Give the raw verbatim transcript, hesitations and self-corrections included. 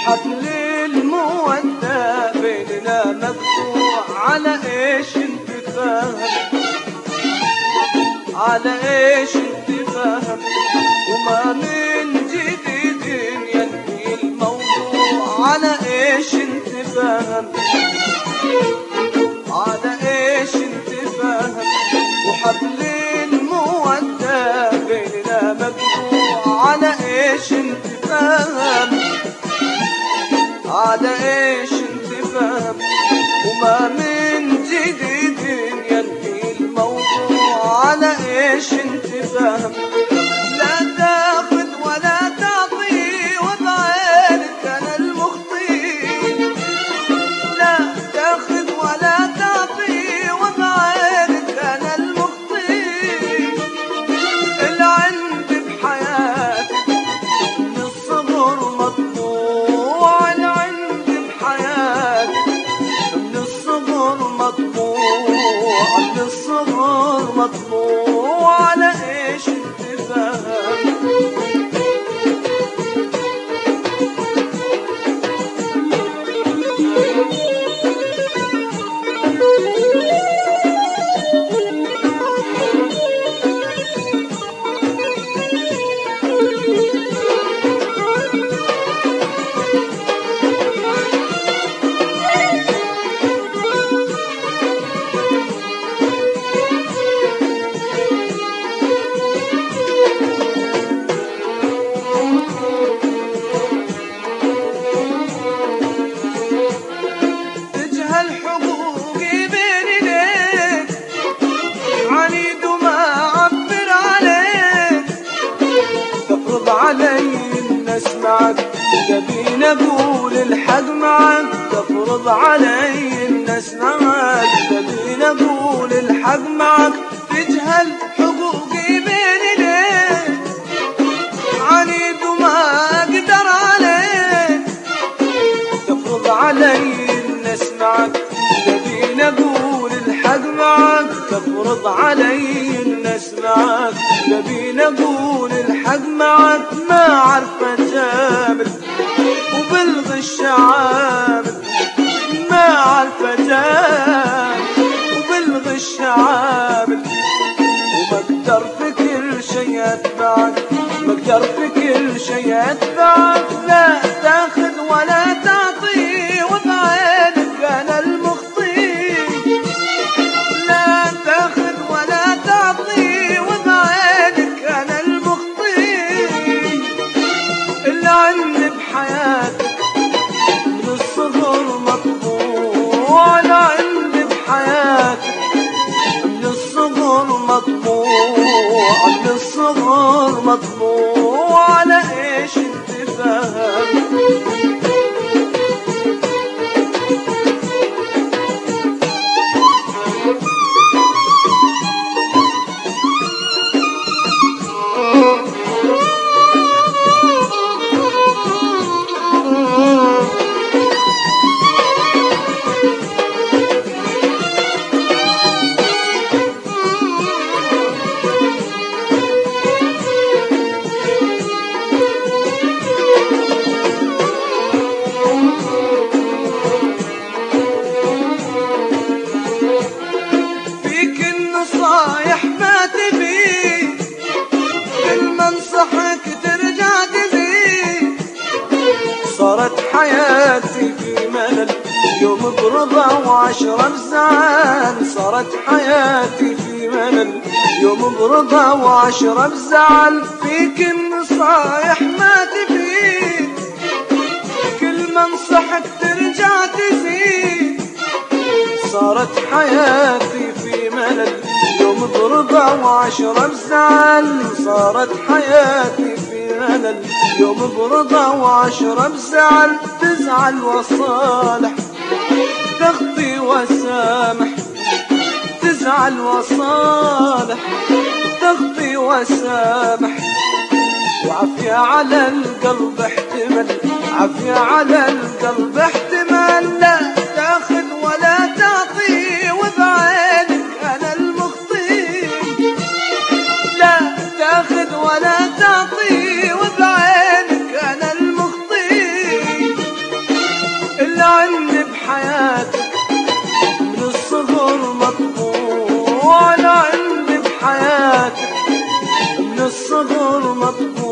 وحبل المودة بيننا مقطوع. على ايش انت فاهم؟ على ايش انت فاهم؟ وما من جديد ينهي الموضوع. على ايش انت فاهم؟ على ايش انت فاهم؟ وحبل المودة بيننا مقطوع. على ايش انت فاهم؟ على ايش انت فاهم؟ وما من جديد ينهي الموضوع. على ايش انت فاهم؟ لا تاخذ ولا تعطي وبعينك انا المخطي. لا تاخذ ولا تعطي وبعينك انا المخطي. العند بحياتك من الصغر مطبوع. العند بحياتك من الصغر مطبوع. من الصغر مطبوع. على ايش انت فاهم؟ تبي نقول الحق معك تفرض علي الناس معك. تبي نقول الحق معك تجهل حقوقي بين ايديك. عنيد وما اقدر عليك تفرض علي الناس معك. تبي نقول الحق معك تفرض علي الناس معك. تبي نقول الحق معك ما عرفت جامل وبالغش عامل. ما عرفت جامل وبالغش عامل. وما اقدر في كل شي اتبعك. ما اقدر في كل شي اتبعك. لا تاخذ ولا تعطي وبعينك انا المخطي. لا تاخذ ولا تعطي وبعينك انا المخطي. اللي عندي بحياتك من الصغر مطبوع. اللي عندي بحياتك من الصغر مطبوع. من الصغر مطبوع. على ايش انت فاهم؟ نصايح ما تبي كل ما انصحك ترجع تزيد. صارت حياتي في ملل يوم برضا وعشرة بزعل. صارت حياتي في ملل يوم برضا وعشرة بزعل. فيك النصايح ما تبي كل ما انصحك ترجع تزيد. صارت حياتي في ملل يوم برضا وعشرة بزعل. صارت حياتي في ملل يوم برضا وعشرة بزعل. تزعل وصالح تخطي وسامح. تزعل وصالح تخطي وسامح. وعافية على القلب احتمل. عافية على القلب احتمل. لا تاخذ ولا تعطي وبعينك انا المخطي. لا تاخذ ولا تعطي وبعينك انا المخطي. الغربة